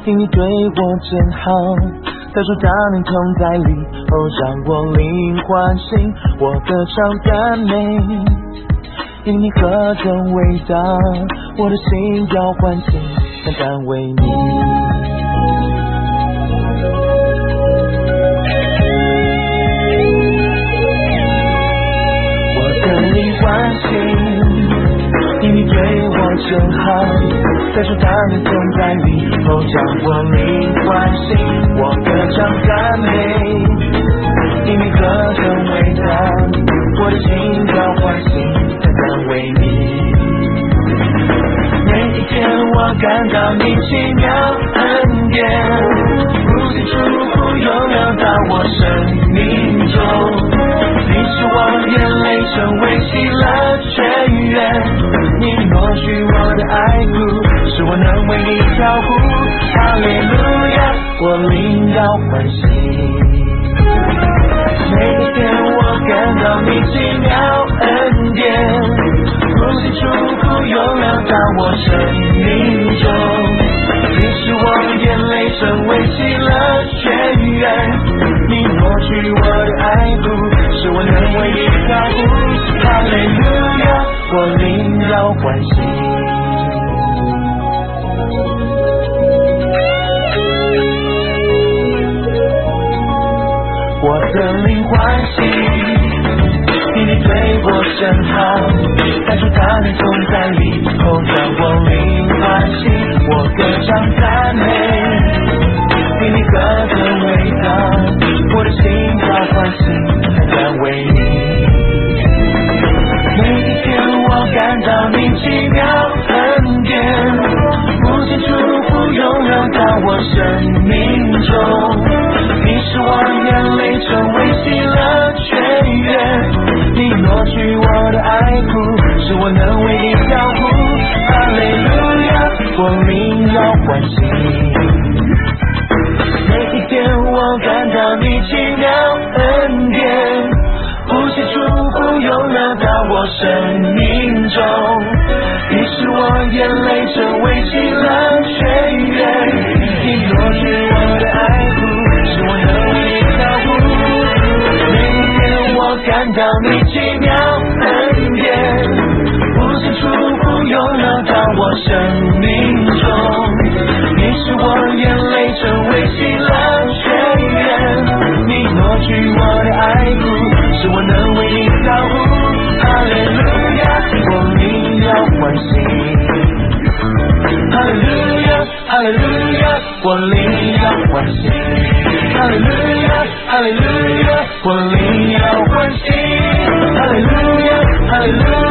听你对我真好，再说当年痛在里后，让我灵唤醒，我歌唱赞美，因你何种味道，我的心要唤醒，单单为你。我的灵唤醒，因你对我真好，再说当年痛在里后，将我灵唤醒，我歌唱赞美，因你何种味道，我的心要唤醒，单单为你。每一天我感到你奇妙恩典，无尽祝福涌流到我生命中，你使我眼泪成为喜乐泉源，你抹去我的爱哭，使我能为你跳舞，哈利路亚，我灵要唤醒。每一天我感到你奇妙恩典，无尽祝福涌流到我生命中，你使我眼泪成为喜乐泉源，你抹去我的爱哭，使我能为你跳舞，哈利路亚，我灵要唤醒。我的灵唤醒，因你对我真好，带出他的痛在里后，让我灵唤醒，我歌唱赞美，因你何种味道，我的心要唤醒，单单为你。每一天我感到你奇妙恩典，无尽祝福涌流到我生命中，你使我眼泪成为喜乐泉源，你抹去我的爱哭，使我能为你跳舞，哈利路亚，我灵要唤醒。每一天我感到你奇妙恩典，无尽祝福涌流到我生命中，你使我眼泪成为喜乐泉源，你抹去我的爱哭，使我能为你跳舞。每一天我感到你奇妙恩典，无尽祝福涌流到我生命中，你使我眼泪成为喜乐泉源，你抹去我的爱哭，使我能为你跳舞，哈利路亚，我灵要唤醒，哈利路亚，哈利路亚，我灵要唤醒，哈利路亚，哈利路亚，我灵要唤醒，哈利路亚，哈利路亚。